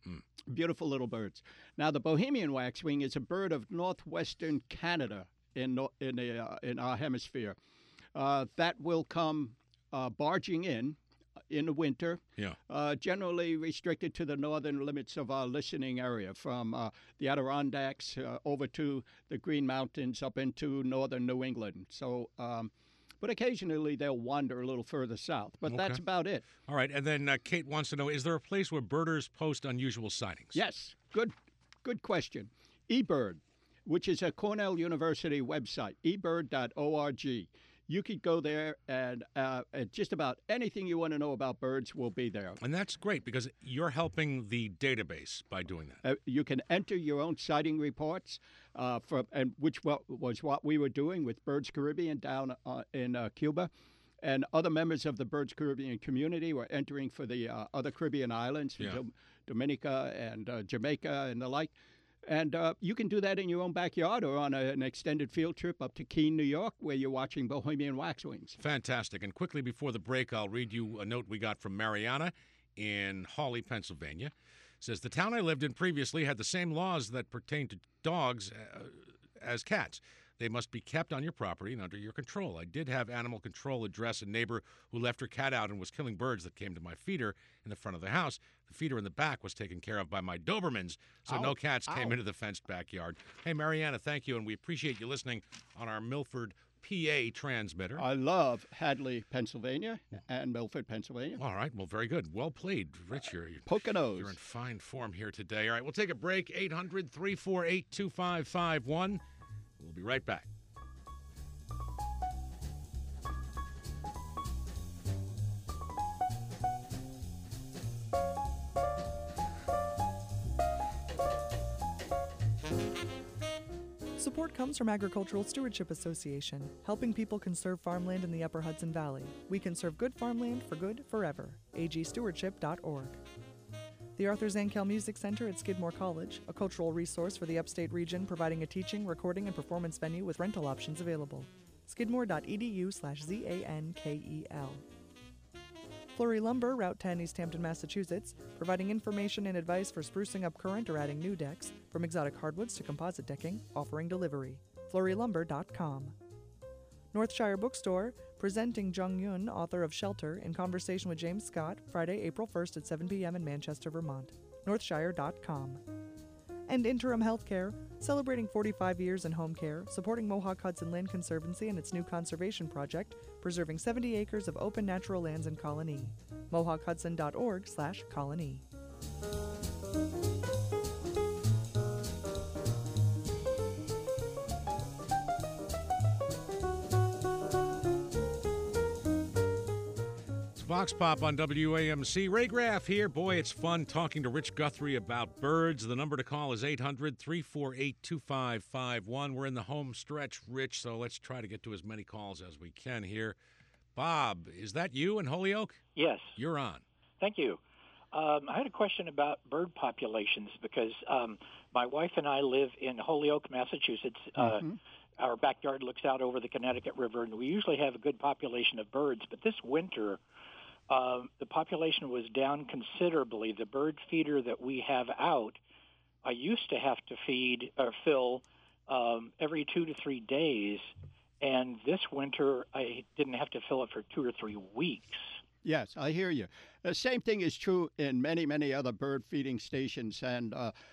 Speaker 2: Beautiful little birds. Now, the Bohemian waxwing is a bird of northwestern Canada in our hemisphere. That will come barging in the winter, generally restricted to the northern limits of our listening area, from the Adirondacks over to the Green Mountains up into northern New England. So, but occasionally they'll wander a little further south. But that's about it.
Speaker 1: All right. And then Kate wants to know, is there a place where birders post unusual sightings?
Speaker 2: Yes. Good question. eBird, which is a Cornell University website, ebird.org. You could go there, and just about anything you want to know about birds will be there.
Speaker 1: And that's great because you're helping the database by doing that.
Speaker 2: You can enter your own sighting reports, which was what we were doing with Birds Caribbean down in Cuba. And other members of the Birds Caribbean community were entering for the other Caribbean islands, Dominica and Jamaica and the like. And you can do that in your own backyard or on an extended field trip up to Keene, New York, where you're watching Bohemian waxwings.
Speaker 1: Fantastic. And quickly before the break, I'll read you a note we got from Mariana in Hawley, Pennsylvania. It says, the town I lived in previously had the same laws that pertain to dogs as cats. They must be kept on your property and under your control. I did have animal control address a neighbor who left her cat out and was killing birds that came to my feeder in the front of the house. The feeder in the back was taken care of by my Dobermans, so no cats came into the fenced backyard. Hey, Mariana, thank you, and we appreciate you listening on our Milford, PA transmitter.
Speaker 2: I love Hadley, Pennsylvania, and Milford, Pennsylvania.
Speaker 1: All right, well, very good. Well played, Rich. You're
Speaker 2: Poconos.
Speaker 1: in fine form here today. All right, we'll take a break. 800-348-2551. We'll be right back.
Speaker 5: Support comes from Agricultural Stewardship Association, helping people conserve farmland in the Upper Hudson Valley. We conserve good farmland for good forever. agstewardship.org. The Arthur Zankel Music Center at Skidmore College, a cultural resource for the upstate region, providing a teaching, recording, and performance venue with rental options available. skidmore.edu/ZANKEL. Fleury Lumber, Route 10, East Hampton, Massachusetts, providing information and advice for sprucing up current or adding new decks, from exotic hardwoods to composite decking, offering delivery. FleuryLumber.com. Northshire Bookstore, presenting Jung Yun, author of Shelter, in conversation with James Scott, Friday, April 1st at 7 p.m. in Manchester, Vermont. Northshire.com. And Interim Healthcare, celebrating 45 years in home care, supporting Mohawk Hudson Land Conservancy and its new conservation project, preserving 70 acres of open natural lands in Colony. MohawkHudson.org/Colony.
Speaker 1: Vox Pop on WAMC. Ray Graff here. Boy, it's fun talking to Rich Guthrie about birds. The number to call is 800-348-2551. We're in the home stretch, Rich, so let's try to get to as many calls as we can here. Bob, is that you in Holyoke?
Speaker 10: Yes.
Speaker 1: You're on.
Speaker 10: Thank you. I had a question about bird populations because my wife and I live in Holyoke, Massachusetts. Our backyard looks out over the Connecticut River, and we usually have a good population of birds. But this winter, the population was down considerably. The bird feeder that we have out, I used to have to feed or fill every 2 to 3 days, and this winter I didn't have to fill it for 2 or 3 weeks.
Speaker 2: Yes, I hear you. The same thing is true in many, many other bird feeding stations, and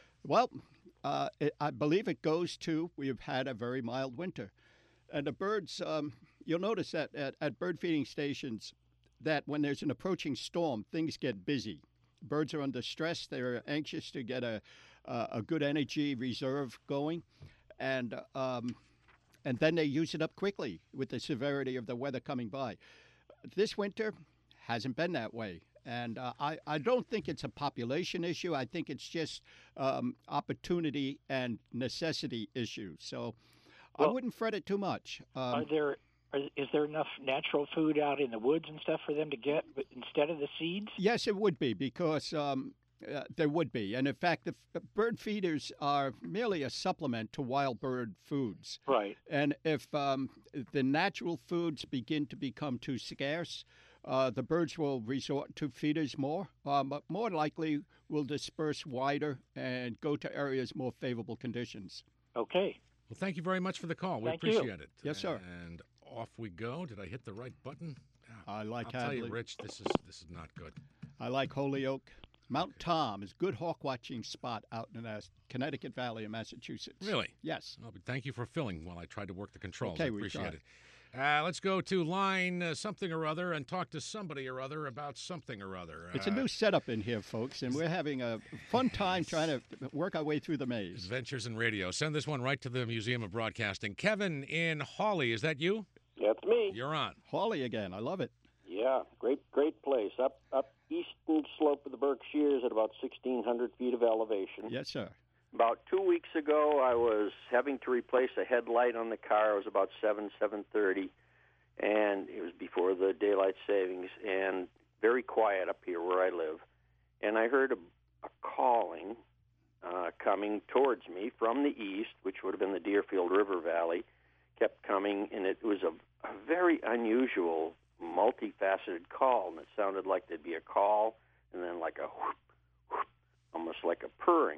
Speaker 2: I believe it goes to we've had a very mild winter. And the birds, you'll notice that at bird feeding stations that when there's an approaching storm, things get busy. Birds are under stress. They're anxious to get a good energy reserve going. And then they use it up quickly with the severity of the weather coming by. This winter hasn't been that way. And I don't think it's a population issue. I think it's just opportunity and necessity issue. So I wouldn't fret it too much.
Speaker 10: Is there enough natural food out in the woods and stuff for them to get instead of the seeds?
Speaker 2: Yes, it would be because there would be. And in fact, the bird feeders are merely a supplement to wild bird foods.
Speaker 10: Right.
Speaker 2: And if the natural foods begin to become too scarce, the birds will resort to feeders more, but more likely will disperse wider and go to areas more favorable conditions.
Speaker 10: Okay.
Speaker 1: Well, thank you very much for the call. We
Speaker 10: Thank you.
Speaker 1: appreciate it.
Speaker 2: Yes, sir.
Speaker 1: And off we go. Did I hit the right button?
Speaker 2: I like
Speaker 1: I'll tell you,
Speaker 2: Hadley.
Speaker 1: Rich, this is not good.
Speaker 2: I like Holyoke. Mount Tom is a good hawk watching spot out in the Connecticut Valley of Massachusetts.
Speaker 1: Really?
Speaker 2: Yes.
Speaker 1: Well, but thank you for filling while I tried to work the controls.
Speaker 2: Okay,
Speaker 1: I
Speaker 2: we
Speaker 1: appreciate
Speaker 2: tried.
Speaker 1: it. Let's go to line something or other and talk to somebody or other about something or other.
Speaker 2: It's a new setup in here, folks, and we're having a fun time trying to work our way through the maze.
Speaker 1: Adventures in Radio. Send this one right to the Museum of Broadcasting. Kevin in Hawley, is that you?
Speaker 11: That's me.
Speaker 1: You're on.
Speaker 2: Hawley again. I love it.
Speaker 11: Yeah, great place. Up eastern slope of the Berkshires at about 1,600 feet of elevation.
Speaker 2: Yes, sir.
Speaker 11: About 2 weeks ago, I was having to replace a headlight on the car. It was about 7:30, and it was before the daylight savings, and very quiet up here where I live. And I heard a calling coming towards me from the east, which would have been the Deerfield River Valley, kept coming, and it was a very unusual, multifaceted call, and it sounded like there'd be a call and then like a whoop, whoop, almost like a purring.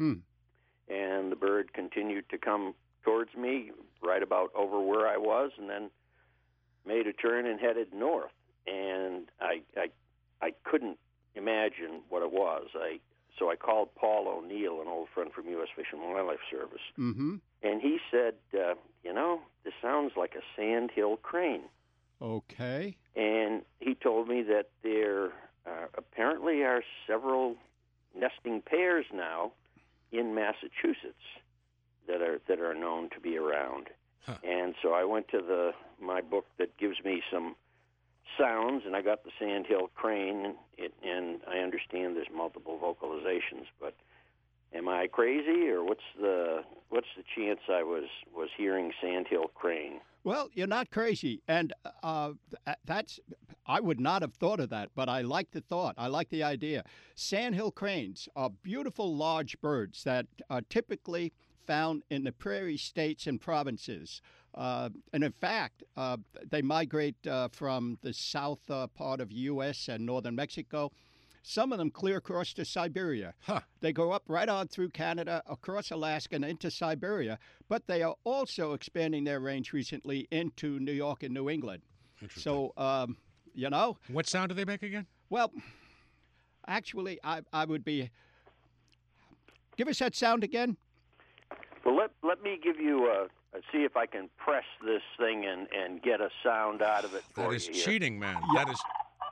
Speaker 11: And the bird continued to come towards me right about over where I was, and then made a turn and headed north. And I couldn't imagine what it was. So I called Paul O'Neill, an old friend from U.S. Fish and Wildlife Service, and he said, this sounds like a sandhill crane.
Speaker 2: Okay.
Speaker 11: And he told me that there apparently are several nesting pairs now in Massachusetts that are known to be around. And so I went to my book that gives me some sounds, and I got the sandhill crane, and I understand there's multiple vocalizations, but am I crazy, or what's the chance I was hearing sandhill crane?
Speaker 2: Well, you're not crazy, and I would not have thought of that, but I like the thought. I like the idea. Sandhill cranes are beautiful, large birds that are typically found in the prairie states and provinces. And in fact, they migrate from the south part of U.S. and northern Mexico. Some of them clear across to Siberia. They go up right on through Canada, across Alaska, and into Siberia. But they are also expanding their range recently into New York and New England. So,
Speaker 1: What sound do they make again?
Speaker 2: Well, actually, I would be... Give us that sound again.
Speaker 11: Well, let me give you see if I can press this thing and get a sound out of it for you.
Speaker 1: That is
Speaker 11: here.
Speaker 1: cheating, man.
Speaker 2: Yeah.
Speaker 1: That is...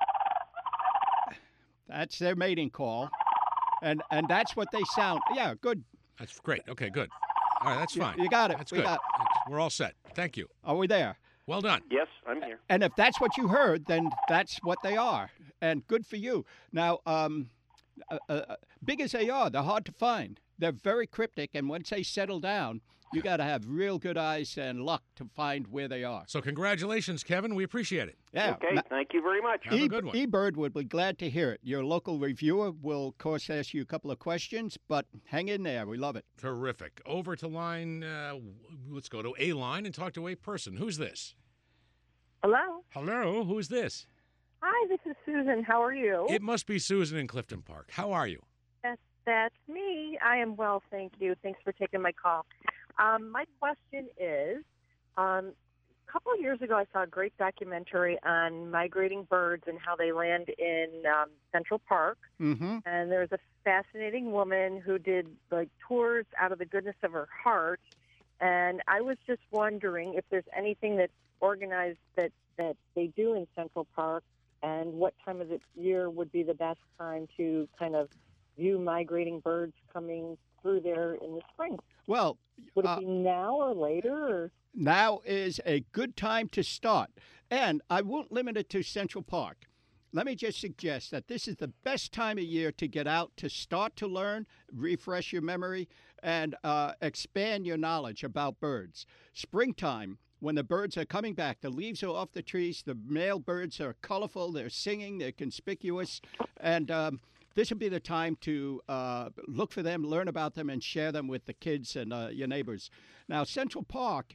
Speaker 2: That's their mating call, and that's what they sound. Yeah, good.
Speaker 1: That's great. Okay, good. All right, that's fine.
Speaker 2: You got it.
Speaker 1: That's
Speaker 2: We
Speaker 1: good.
Speaker 2: got
Speaker 1: We're all set. Thank you.
Speaker 2: Are we there?
Speaker 1: Well done.
Speaker 11: Yes, I'm here.
Speaker 2: And if that's what you heard, then that's what they are, and good for you. Now, big as they are, they're hard to find. They're very cryptic, and once they settle down, you got to have real good eyes and luck to find where they are.
Speaker 1: So congratulations, Kevin. We appreciate it.
Speaker 2: Yeah.
Speaker 11: Okay, thank you very much.
Speaker 1: Have a good one.
Speaker 2: eBird would be glad to hear it. Your local reviewer will, of course, ask you a couple of questions, but hang in there. We love it.
Speaker 1: Terrific. Over to line, let's go to a line and talk to a person. Who's this?
Speaker 12: Hello.
Speaker 1: Hello, who's this?
Speaker 12: Hi, this is Susan. How are you?
Speaker 1: It must be Susan in Clifton Park. How are you?
Speaker 12: That's me. I am well, thank you. Thanks for taking my call. My question is, a couple of years ago I saw a great documentary on migrating birds and how they land in Central Park.
Speaker 2: Mm-hmm.
Speaker 12: And there's a fascinating woman who did tours out of the goodness of her heart. And I was just wondering if there's anything that's organized that they do in Central Park, and what time of the year would be the best time to kind of view migrating birds coming through there in the spring.
Speaker 2: Well,
Speaker 12: would it be now or later? Or?
Speaker 2: Now is a good time to start. And I won't limit it to Central Park. Let me just suggest that this is the best time of year to get out, to start to learn, refresh your memory, and expand your knowledge about birds. Springtime, when the birds are coming back, the leaves are off the trees, the male birds are colorful, they're singing, they're conspicuous, and this would be the time to look for them, learn about them, and share them with the kids and your neighbors. Now, Central Park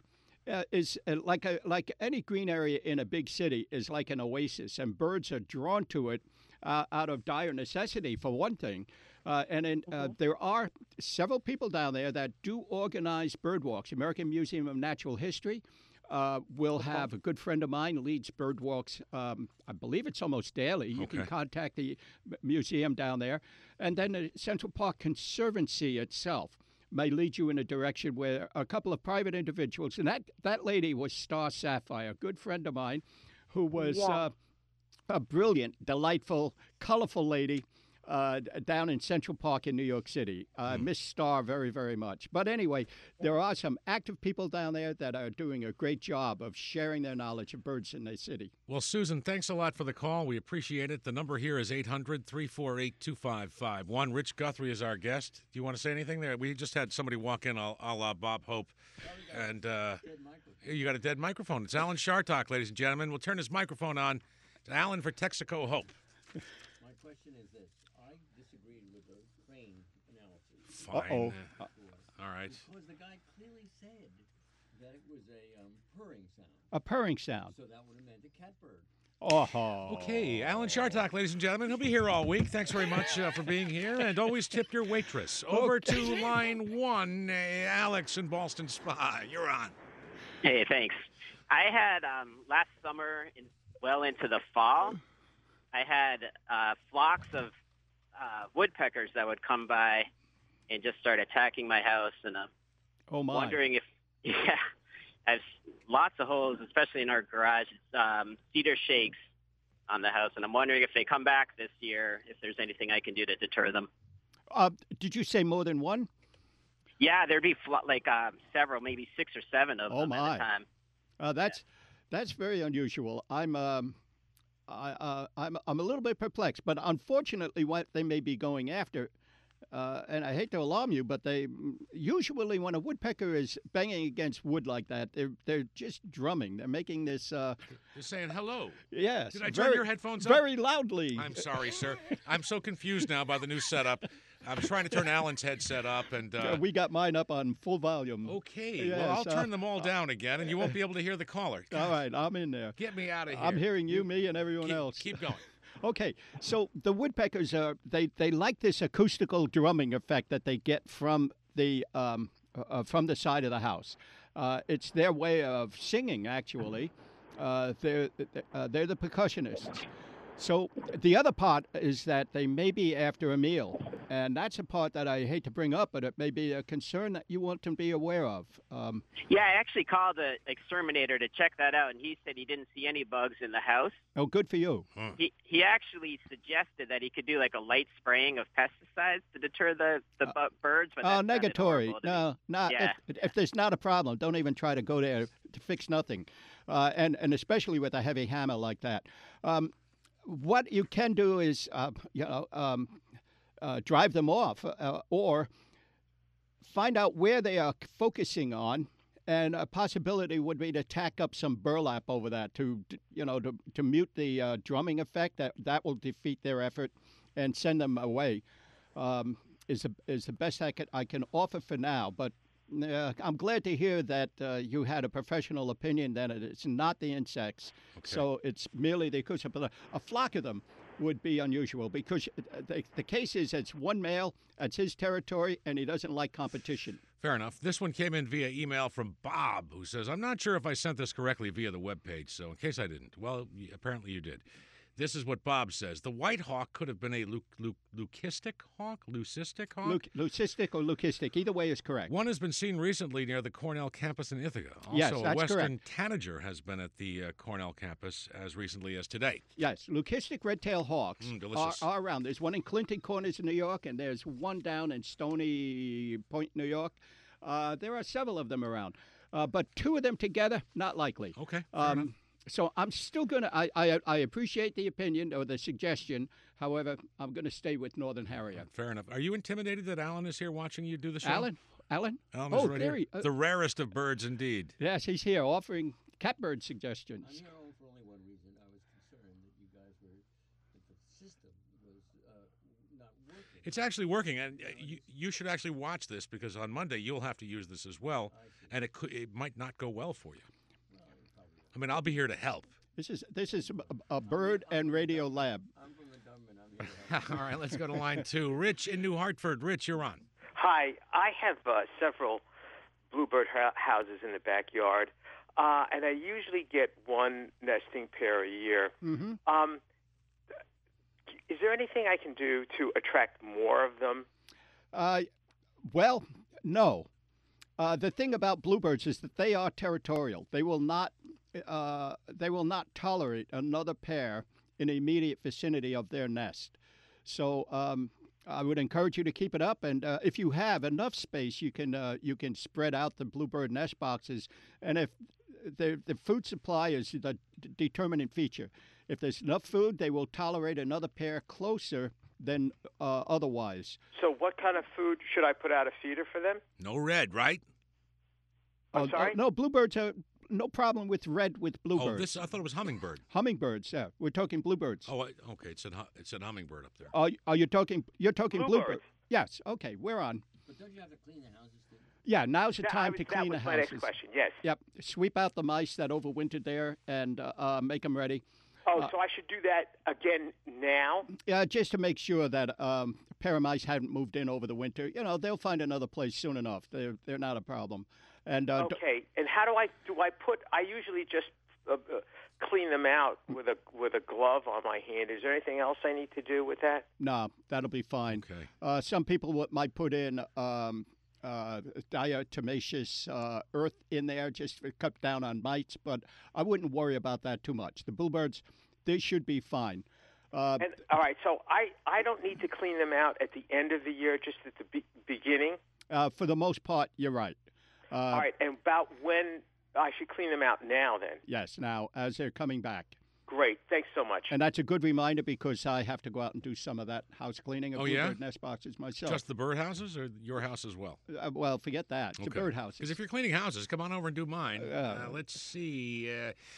Speaker 2: is like any green area in a big city is like an oasis, and birds are drawn to it out of dire necessity, for one thing. There are several people down there that do organize bird walks. American Museum of Natural History will have a good friend of mine leads bird walks. I believe it's almost daily. You can contact the museum down there. And then the Central Park Conservancy itself may lead you in a direction where a couple of private individuals, and that lady was Star Sapphire, a good friend of mine, who was a brilliant, delightful, colorful lady down in Central Park in New York City. Miss Star very, very much. But anyway, there are some active people down there that are doing a great job of sharing their knowledge of birds in their city.
Speaker 1: Well, Susan, thanks a lot for the call. We appreciate it. The number here is 800-348-2551. Rich Guthrie is our guest. Do you want to say anything there? We just had somebody walk in a la Bob Hope. And you got a dead microphone. It's Alan Chartock, ladies and gentlemen. We'll turn his microphone on to Alan for Texaco Hope.
Speaker 13: My question is this. I disagreed with the crane analysis.
Speaker 1: Fine. All right.
Speaker 13: Because the guy clearly said that it was a purring sound.
Speaker 2: A purring sound.
Speaker 13: So that would have meant a catbird.
Speaker 2: Oh.
Speaker 1: Okay, Alan Chartock, ladies and gentlemen. He'll be here all week. Thanks very much for being here. And always tip your waitress. Over to line one, Alex in Ballston Spa. You're on.
Speaker 14: Hey, thanks. I had last summer, well into the fall, I had flocks of woodpeckers that would come by and just start attacking my house. And I'm wondering if, I have lots of holes, especially in our garage. It's cedar shakes on the house, and I'm wondering if they come back this year, if there's anything I can do to deter them.
Speaker 2: Did you say more than one?
Speaker 14: Yeah, there'd be several, maybe 6 or 7 of them at a time.
Speaker 2: That's very unusual. I'm a little bit perplexed, but unfortunately, what they may be going after, and I hate to alarm you, but they usually, when a woodpecker is banging against wood like that, they're just drumming. They're making this.
Speaker 1: They're saying hello.
Speaker 2: Yes.
Speaker 1: Did I turn your headphones up?
Speaker 2: Very loudly.
Speaker 1: I'm sorry, sir. I'm so confused now by the new setup. I'm trying to turn Alan's headset up, and
Speaker 2: we got mine up on full volume.
Speaker 1: Okay.
Speaker 2: Yes,
Speaker 1: well, I'll turn them all down again, and you won't be able to hear the caller.
Speaker 2: All right, I'm in there.
Speaker 1: Get me out of here.
Speaker 2: I'm hearing you, me, and everyone else.
Speaker 1: Keep going.
Speaker 2: Okay, so the woodpeckers they like this acoustical drumming effect that they get from the side of the house. It's their way of singing, actually. They're the percussionists. So the other part is that they may be after a meal, and that's a part that I hate to bring up, but it may be a concern that you want to be aware of.
Speaker 14: Yeah, I actually called the exterminator to check that out, and he said he didn't see any bugs in the house.
Speaker 2: Oh, good for you.
Speaker 14: He actually suggested that he could do like a light spraying of pesticides to deter the birds. But
Speaker 2: negatory. No.
Speaker 14: Yeah.
Speaker 2: If there's not a problem, don't even try to go there to fix nothing, and especially with a heavy hammer like that. What you can do is, drive them off, or find out where they are focusing on, and a possibility would be to tack up some burlap over that to mute the drumming effect. That will defeat their effort and send them away. Is the best I can offer for now, but. I'm glad to hear that you had a professional opinion that it's not the insects, so it's merely the acoustic. But a flock of them would be unusual because the case is it's one male, it's his territory, and he doesn't like competition.
Speaker 1: Fair enough. This one came in via email from Bob, who says, I'm not sure if I sent this correctly via the webpage, so in case I didn't, well, apparently you did. This is what Bob says. The white hawk could have been a leucistic hawk? Leucistic hawk?
Speaker 2: Leucistic or leucistic. Either way is correct.
Speaker 1: One has been seen recently near the Cornell campus in Ithaca. Also,
Speaker 2: yes, that's
Speaker 1: a western
Speaker 2: correct.
Speaker 1: tanager has been at the Cornell campus as recently as today.
Speaker 2: Yes, leucistic red-tailed hawks are around. There's one in Clinton Corners in New York, and there's one down in Stony Point, New York. There are several of them around. But 2 of them together, not likely.
Speaker 1: Okay, fair enough.
Speaker 2: So I'm still going to, I appreciate the opinion or the suggestion. However, I'm going to stay with Northern Harrier.
Speaker 1: Fair enough. Are you intimidated that Alan is here watching you do the show?
Speaker 2: Alan?
Speaker 1: Alan
Speaker 2: oh,
Speaker 1: is right here. The rarest of birds indeed.
Speaker 2: Yes, he's here offering catbird suggestions.
Speaker 13: I'm here for only one reason. I was concerned that you guys that the system was not working.
Speaker 1: It's actually working, and you should actually watch this because on Monday you'll have to use this as well, and it might not go well for you. I mean, I'll be here to help.
Speaker 2: This is a bird and radio lab.
Speaker 13: I'm from the government. I'm here to
Speaker 1: All right, let's go to line 2. Rich in New Hartford. Rich, you're on.
Speaker 15: Hi, I have several bluebird houses in the backyard, and I usually get one nesting pair a year.
Speaker 2: Mm-hmm.
Speaker 15: Is there anything I can do to attract more of them?
Speaker 2: Well, no. The thing about bluebirds is that they are territorial. They will not tolerate another pair in the immediate vicinity of their nest. So I would encourage you to keep it up. And if you have enough space, you can spread out the bluebird nest boxes. And if the food supply is the determining feature. If there's enough food, they will tolerate another pair closer than otherwise.
Speaker 15: So what kind of food should I put out a feeder for them?
Speaker 1: No red, right?
Speaker 15: I'm sorry?
Speaker 2: No, bluebirds are no problem with red with bluebirds.
Speaker 1: I thought it was hummingbird.
Speaker 2: Hummingbirds, yeah. We're talking bluebirds.
Speaker 1: Oh, okay. It said hummingbird up there.
Speaker 2: Are you talking? You're talking
Speaker 15: bluebirds.
Speaker 2: Yes. Okay, we're on.
Speaker 13: But don't you have to clean the houses too?
Speaker 2: Yeah, now's the time to clean the
Speaker 15: That was my
Speaker 2: houses.
Speaker 15: next question, yes.
Speaker 2: Yep. Sweep out the mice that overwintered there and make them ready.
Speaker 15: Oh, so I should do that again now?
Speaker 2: Yeah, just to make sure that a pair of mice haven't moved in over the winter. You know, they'll find another place soon enough. They're not a problem. And
Speaker 15: okay. And how do I put? I usually just clean them out with a glove on my hand. Is there anything else I need to do with that?
Speaker 2: No, that'll be fine.
Speaker 1: Okay.
Speaker 2: Some people might put in diatomaceous earth in there just to cut down on mites, but I wouldn't worry about that too much. The bluebirds, they should be fine.
Speaker 15: And all right, so I don't need to clean them out at the end of the year, just at the beginning?
Speaker 2: For the most part, you're right.
Speaker 15: All right, and about when I should clean them out now then?
Speaker 2: Yes, now, as they're coming back.
Speaker 15: Great, thanks so much.
Speaker 2: And that's a good reminder because I have to go out and do some of that house cleaning of bluebird nest boxes myself.
Speaker 1: Just the birdhouses or your house as well?
Speaker 2: Well, forget that. The birdhouses.
Speaker 1: Because if you're cleaning houses, come on over and do mine. Let's see.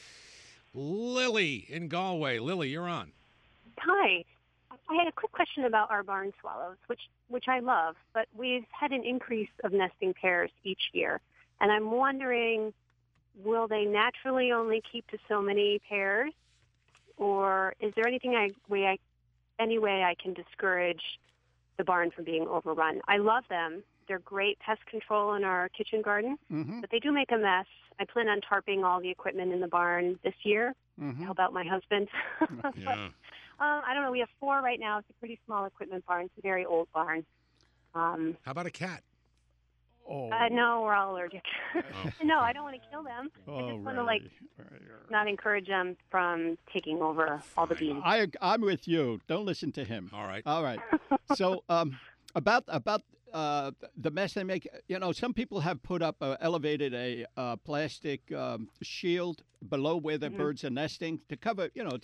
Speaker 1: Lily in Galway. Lily, you're on.
Speaker 16: Hi. I had a quick question about our barn swallows, which I love, but we've had an increase of nesting pairs each year. And I'm wondering, will they naturally only keep to so many pairs? Or is there any way I can discourage the barn from being overrun? I love them. They're great pest control in our kitchen garden, but they do make a mess. I plan on tarping all the equipment in the barn this year to help out my husband.
Speaker 1: Yeah.
Speaker 16: I don't know. We have 4 right now. It's a pretty small equipment barn. It's a very old barn.
Speaker 1: How about a cat?
Speaker 16: No, we're all allergic. No, I don't want to kill them. I just want to not encourage them from taking over all the beans.
Speaker 2: I'm with you. Don't listen to him.
Speaker 1: All right.
Speaker 2: All right. So about the mess they make, some people have put up elevated a plastic shield below where the birds are nesting to cover,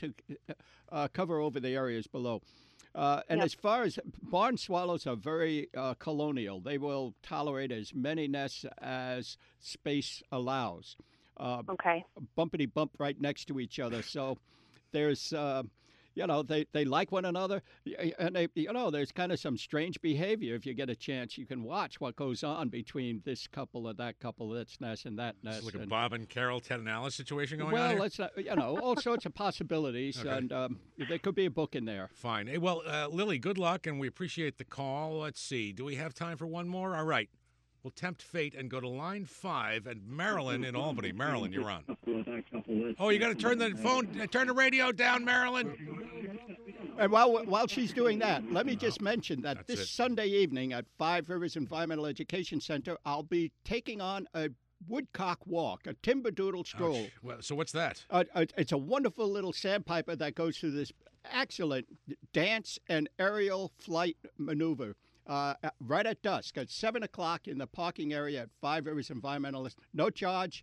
Speaker 2: cover over the areas below. And as far as barn swallows are very colonial, they will tolerate as many nests as space allows. Bumpity bump right next to each other. So there's, they like one another. And there's kind of some strange behavior. If you get a chance, you can watch what goes on between this couple and that couple, this nest and that nest.
Speaker 1: It's like a Bob and Carol, Ted and Alice situation going on here?
Speaker 2: Well, it's all sorts of possibilities, and there could be a book in there.
Speaker 1: Fine. Hey, well, Lily, good luck, and we appreciate the call. Let's see. Do we have time for one more? All right. We'll tempt fate and go to line 5 and Marilyn in Albany. Marilyn, you're on. Oh, you got to turn the radio down, Marilyn.
Speaker 2: And while she's doing that, let me just mention that this Sunday evening at Five Rivers Environmental Education Center, I'll be taking on a woodcock walk, a timber doodle stroll.
Speaker 1: Well, so what's that?
Speaker 2: It's a wonderful little sandpiper that goes through this excellent dance and aerial flight maneuver. Right at dusk, at 7 o'clock in the parking area at Five Rivers Environmentalist. No charge.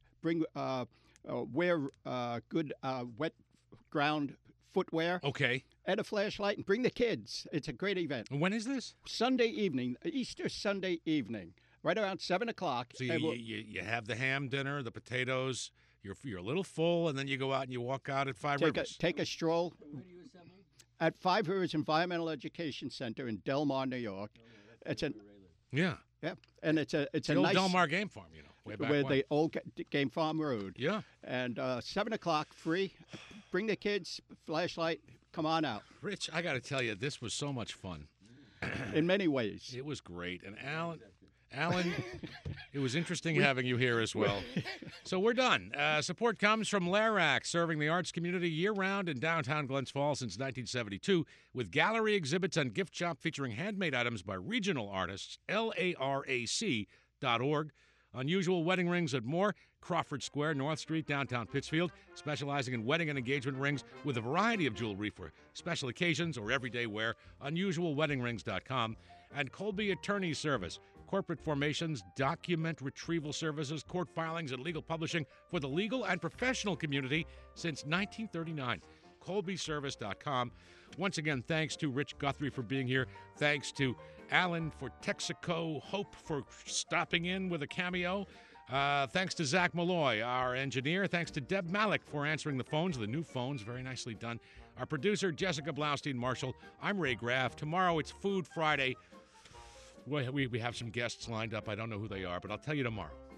Speaker 2: Wear good wet ground footwear.
Speaker 1: Okay.
Speaker 2: And a flashlight, and bring the kids. It's a great event.
Speaker 1: When is this?
Speaker 2: Sunday evening, Easter Sunday evening, right around 7 o'clock.
Speaker 1: So you have the ham dinner, the potatoes. You're a little full, and then you go out and you walk out at Five Rivers.
Speaker 2: Take a stroll. at Five Rivers Environmental Education Center in Del Mar, New York. It's an
Speaker 1: Yeah.
Speaker 2: Yeah, and it's a
Speaker 1: the
Speaker 2: nice
Speaker 1: old Del Mar Game Farm, way back
Speaker 2: where
Speaker 1: when.
Speaker 2: the old Game Farm Road.
Speaker 1: Yeah.
Speaker 2: And 7 o'clock, free. Bring the kids, flashlight, come on out.
Speaker 1: Rich, I got to tell you, this was so much fun.
Speaker 2: In many ways.
Speaker 1: It was great. And Alan, it was interesting having you here as well. So we're done. Support comes from LARAC, serving the arts community year-round in downtown Glens Falls since 1972, with gallery exhibits and gift shop featuring handmade items by regional artists, LARAC.org. Unusual wedding rings and more, Crawford Square, North Street, downtown Pittsfield, specializing in wedding and engagement rings with a variety of jewelry for special occasions or everyday wear, unusualweddingrings.com. And Colby Attorney Service, corporate formations, document retrieval services, court filings, and legal publishing for the legal and professional community since 1939. ColbyService.com. Once again, thanks to Rich Guthrie for being here. Thanks to Alan for Texaco, Hope for stopping in with a cameo. Thanks to Zach Malloy, our engineer. Thanks to Deb Malik for answering the phones, the new phones. Very nicely done. Our producer, Jessica Blaustein-Marshall. I'm Ray Graff. Tomorrow, it's Food Friday. We have some guests lined up. I don't know who they are, but I'll tell you tomorrow.